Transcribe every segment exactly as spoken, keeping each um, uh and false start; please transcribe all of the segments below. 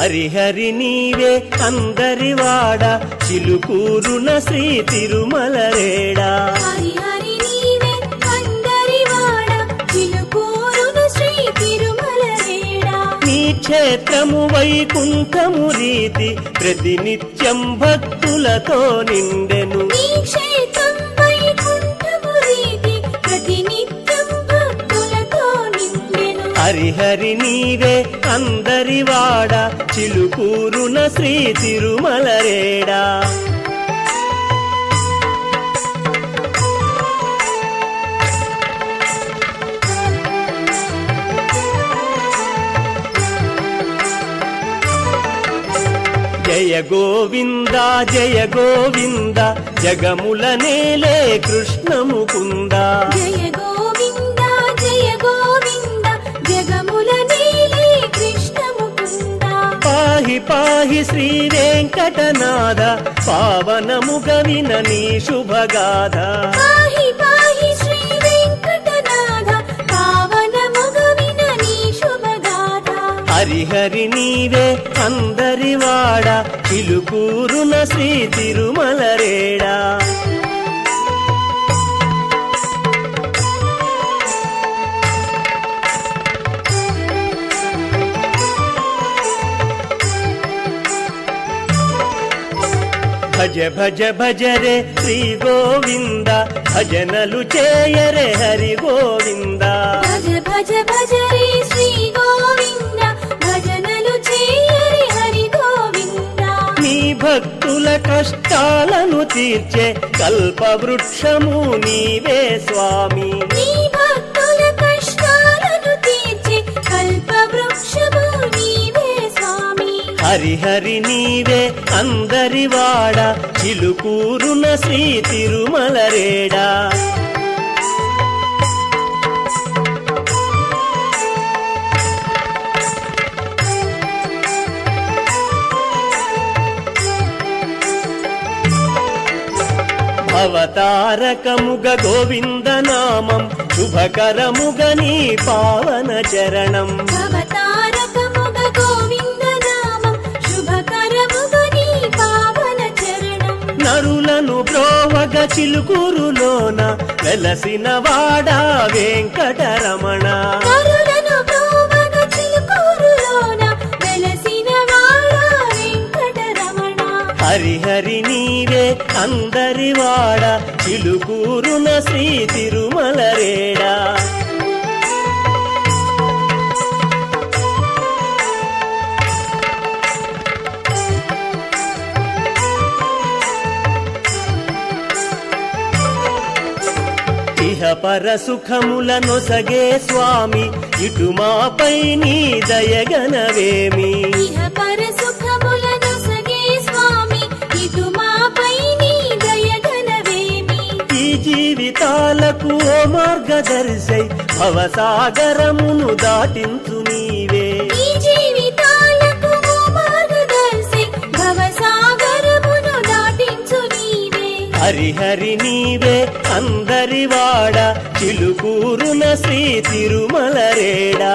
హరిహరి నీవే అందరివాడ చిలుకూరున శ్రీ తిరుమలరేడా హరిహరి నీవే అందరివాడ చిలుకూరున శ్రీ తిరుమలరేడా నీ క్షేత్రము వైకుంఠము రీతి ప్రతినిత్యం భక్తులతో నిండెను నీ క్షేత్రం వైకుంఠము రీతి ప్రతినిత్యం భక్తులతో నిండెను హరిహరి నీవే అందరివాడ చిలుకూరున శ్రీ తిరుమలరేడా జయ గోవింద జయ గోవింద జగముల నేలే కృష్ణ ముకుంద జయ గోవింద జయ గోవింద జగముల నేలే కృష్ణ ముకుంద పాహి పాహి శ్రీ వెంకటనాథ పావనముగ విననీ శుభగాథ పాహి పాహి శ్రీ వెంకటనాథ పావనముగ విననీ శుభగాథ హరిహరి నీవే అందరివాడ చిలుకూరున శ్రీ తిరుమలరేడా భజ భజ భజ రే శ్రీ గోవింద భజనలు చేయరే హరి గోవింద భజ భజ భజ రే శ్రీ గోవింద భజనలు చేయరే హరి గోవింద నీ భక్తుల కష్టాలను తీర్చే కల్పవృక్షము నీవే స్వామి నీ భక్తుల కష్టాలను తీర్చే కల్పవృక్షము నీవే స్వామి హరిహరి నీవే అందరివాడ చిలుకూరున శ్రీ తిరుమలరేడా అవతారకముగ గోవింద నామం శుభకరముగ నీ పావన చరణం అవతారకముగ గోవింద నామం శుభకరముగ నీ పావన చరణం నరులను బ్రోవగ చిలుకూరులోన వెలసిన వాడా వెంకటరమణ కరులను బ్రోవగ చిలుకూరులోన వెలసిన వాడా వెంకటరమణ హరిహరి నీవే అందరివాడ చిలుకూరున శ్రీ తిరుమలరేడా ఇహ పర సుఖముల నొసగే స్వామి ఇటు మాపై నీ దయగనవేమి ఇహ పర సుఖములను సగే స్వామి ఇటు మాపై నీ దయగనవేమి ఈ జీవితాలకు ఓ మార్గదర్శై భవసాగరమును దాటించు నీవే ఈ జీవితాలకు మార్గదర్శి భవసాగరమును దాటించు నీవే హరిహరి నీవే అందరివాడ చిలుకూరున శ్రీ తిరుమలరేడా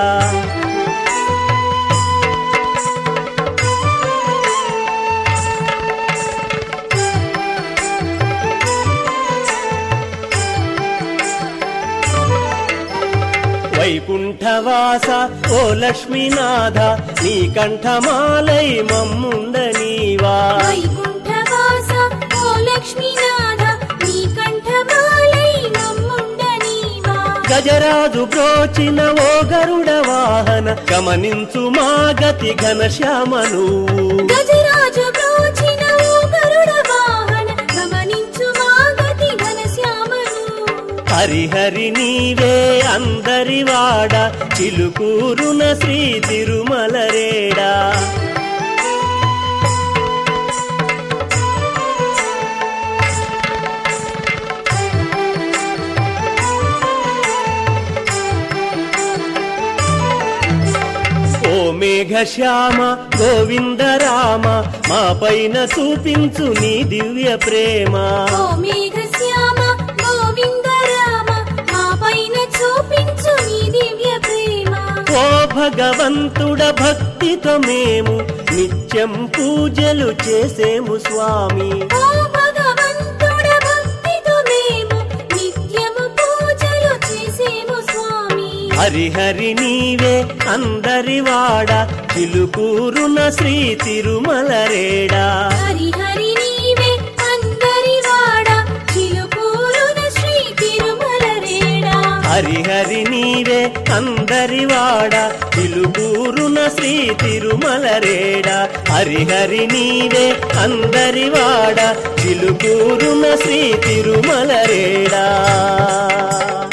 వైకుంఠవాస ఓ లక్ష్మీనాథ నీ కంఠమాలై మమ్ముండనీవా వైకుంఠవాస ఓ లక్ష్మీనాథ నీ కంఠమాలై మమ్ముండనీవా గజరాజు బ్రోచిన ఓ గరుడ వాహన గమనించు మా గతి ఘనశ్యామ నువ్వు గజరాజు బ్రోచిన ఓ గరుడ వాహన గమనించు మా గతి ఘనశ్యామను హరిహరి నీవే అందరివాడ చిలుకూరున శ్రీ తిరుమలరేడా ఓ మేఘశ్యామ గోవింద రామ మా పైన చూపించు నీ దివ్య ప్రేమ ఓ మేఘశ్యామ గోవింద రామ మా పైన చూపించు నీ దివ్య ప్రేమ ఓ భగవంతుడ భక్తితో మేము నిత్య నిత్యం పూజలు చేసేము స్వామి ఓ భగవంతుడ భక్తితో మేము నిత్యము పూజలు చేసేము స్వామి హరిహరి నీవే అందరివాడ చిలుకూరున శ్రీ తిరుమలరేడా హరిహరి నీవే అందరివాడ చిలుకూరున శ్రీ తిరుమలరేడా హరిహరి నీవే అందరివాడ చిలుకూరున శ్రీ తిరుమలరేడా హరిహరి నీవే అందరివాడ చిలుకూరున శ్రీ తిరుమలరేడా